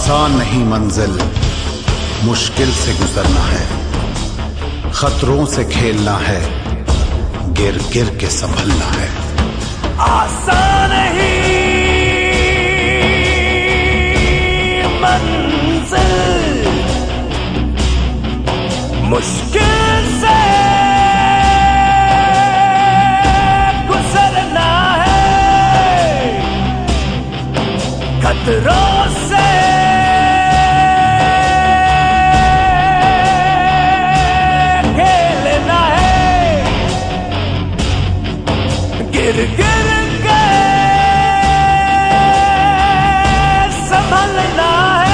आसान नहीं मंजिल, मुश्किल से गुजरना है, खतरों से खेलना है, गिर गिर के संभलना है। आसान नहीं मंजिल, मुश्किल से गुजरना है, खतरों से खेलना है, गिर गिर के संभलना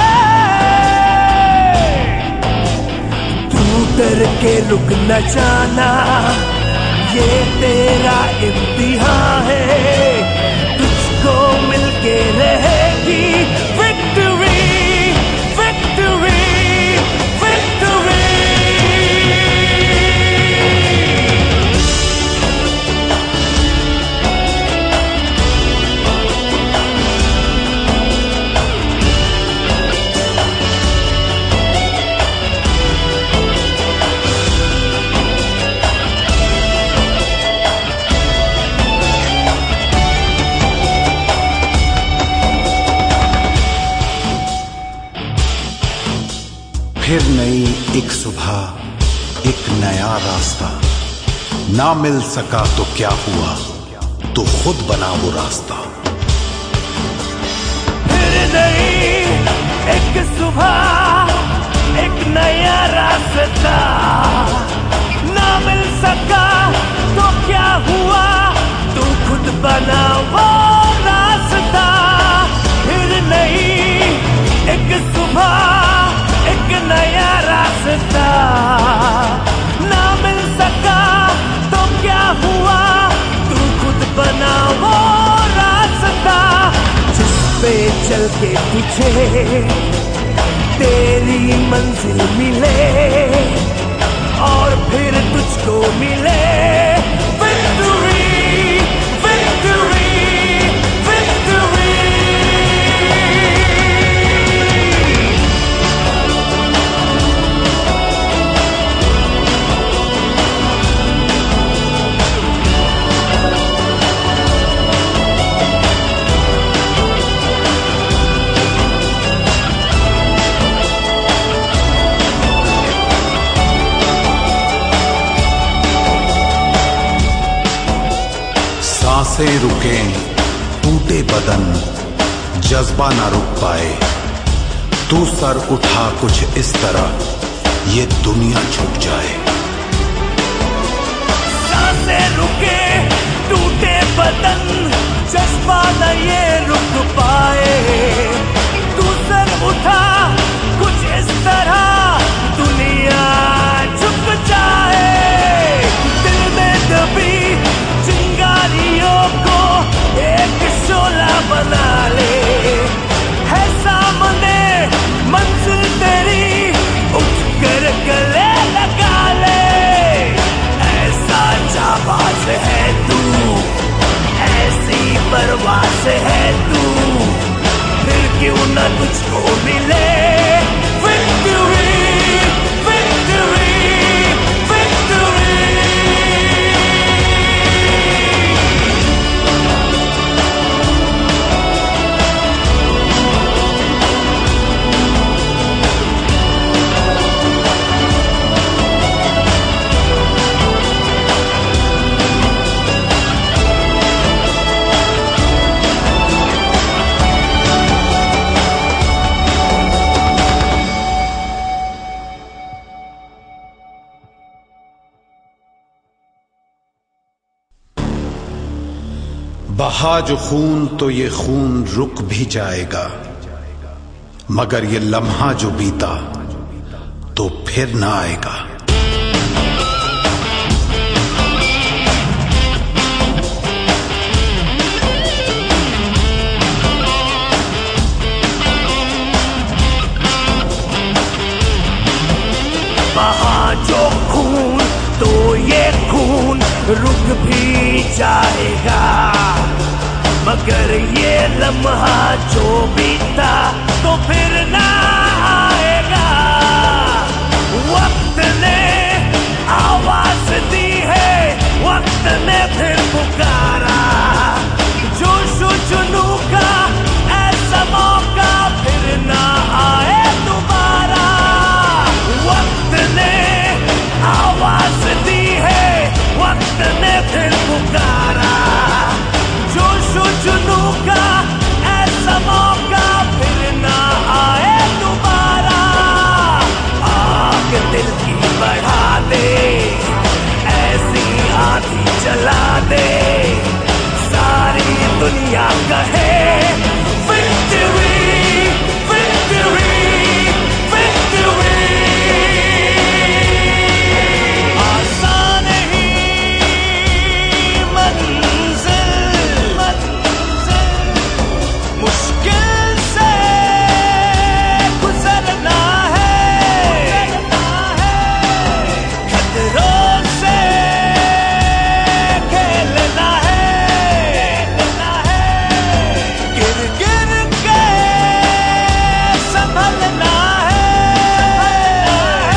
है। तू डर के रुक न जाना, ये तेरा इम्तिहान है, तुझको मिलके रहेगी विक्ट्री, विक्ट्री, विक्ट्री। फिर नई एक सुबह, एक नया रास्ता, ना मिल सका तो क्या हुआ, तो खुद बना वो रास्ता। फिर नई एक सुबह, एक नया रास्ता, ना मिल सका तो क्या हुआ, तू खुद बना वो रास्ता। फिर नई एक सुबह, एक नया रास्ता, ना मिल सका तो क्या हुआ, तू खुद बना वो रास्ता। जिस पे चल के तुझे तेरी मंजिल मिले, और फिर तुझको मिले विक्ट्री, विक्ट्री, विक्ट्री। सांसें रुकें, टूटे बदन, जज्बा ना रुक पाए, तू सर उठा कुछ इस तरह ये दुनिया झुक जाए। सांसें रुके, टूटे बदन, जज्बा न ये रुक पाए, तू सर उठा कुछ इस तरह दुनिया झुक जाए। दिल में दबी चिंगारियों को एक शोला बना ले, है सामने मंजिल तेरी, उठ कर गले लगा ले। ऐसा जाबाज है तू, ऐसी परवाज़ है तू, फिर क्यों न तुझको मिले विक्ट्री, विक्ट्री, विक्ट्री। बहा जो खून तो ये खून रुक भी जाएगा, मगर ये लम्हा जो बीता तो फिर ना आएगा। बहा जो खून तो ये खून रुक भी जाएगा, मगर ये लम्हा जो बीता तो फिर ना आएगा। वक्त ने आवाज दी है, वक्त ने फिर पुकारा। जोशो जुनू का ऐसा मौका फिर ना आए दोबारा। वक्त ने आवाज दी है, वक्त ने फिर पुकारा। जोशो जुनू का ऐसा मौका फिर ना आए दोबारा। आग दिल की बढ़ा दे, ऐसी आंधी जला दे, सारी दुनिया कहे विक्ट्री विक्ट्री विक्ट्री। आसान ही मंजिल मुश्किल से गुजरना है, खतरों से खेलना है, गिर गिर के संभलना है।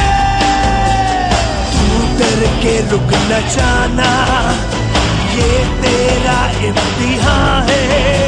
तू डर के रुक न जाना, ये तेरा इम्तिहान है।